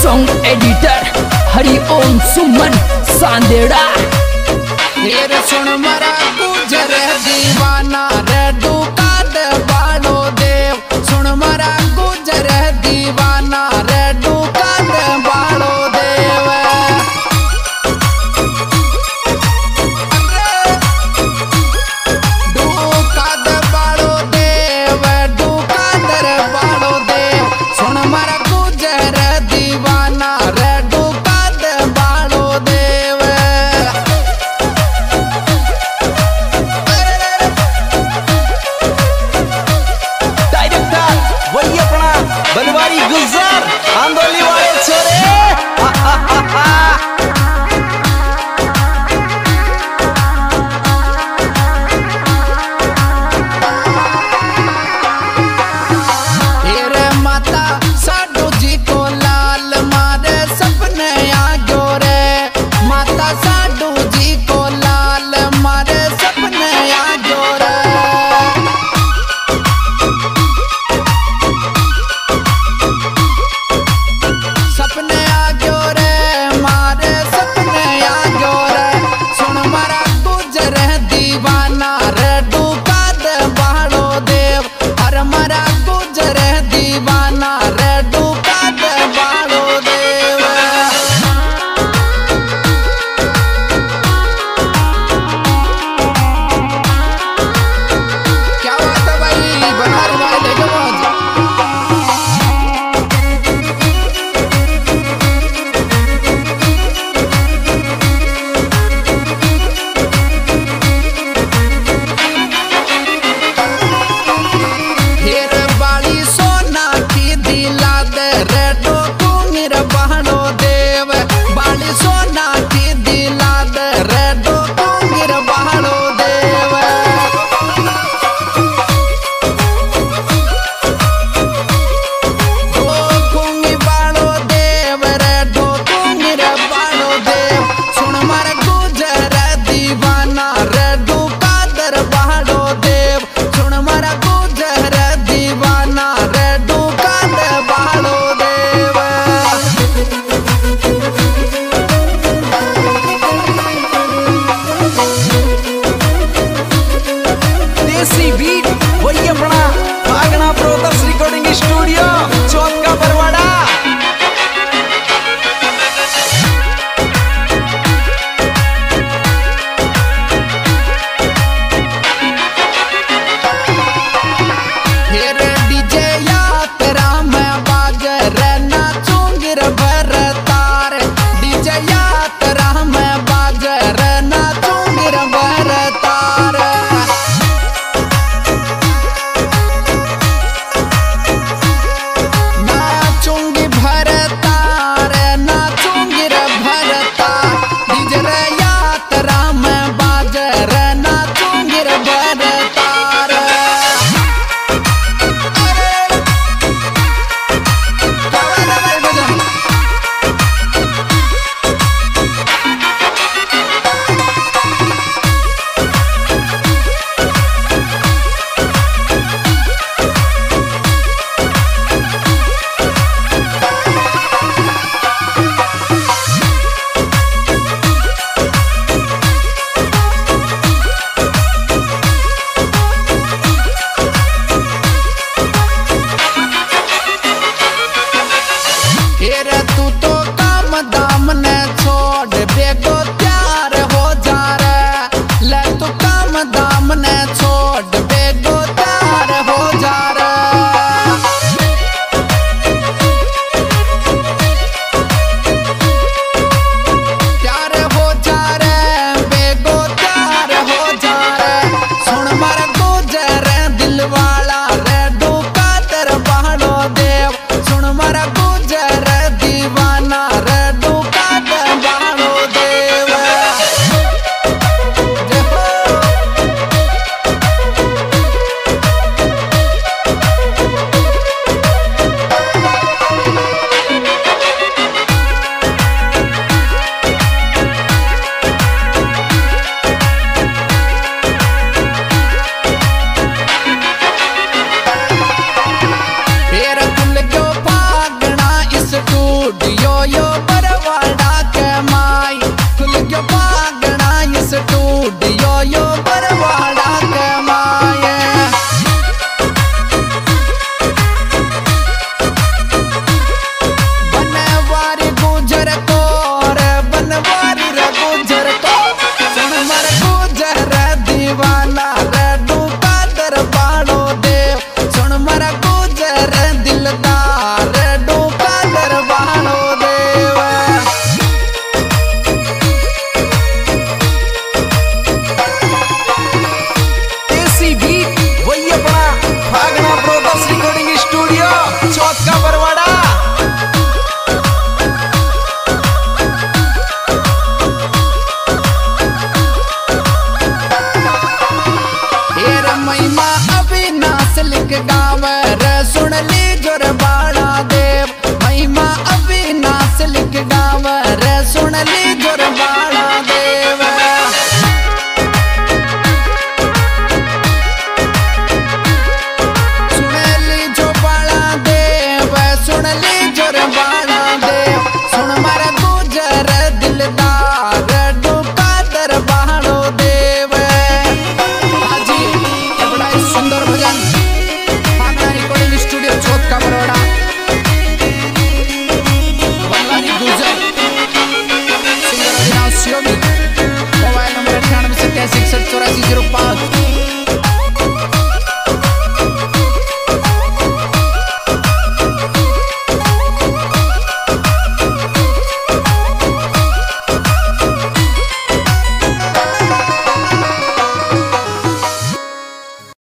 Song editor हरिओम सुमन सांदेड़ा। सुन मरा गुजर दीवाना रे दुकान बाड़ो देव, सुन मरा गुजर दीवाना रे दुकान बाड़ो देव। दुकान बाड़ो देव, दुकान बाड़ो देव, सुन मरा गुजर दीवाना रे दुकान बाड़ो देव। वही अपना बनवारी गुलजार आंदोली वाले छोरे। माता साडू जी को लाल मारे सपने आ गयो रे, माता साडू जी को लाल मारे सपने आ गयो रे। सपने आ गयो रे, मारे सपने आ गयो रे, सुन मारा गुजर दीवाना रे दुकान बाड़ो देव, हर मारा गुजर दीवाना।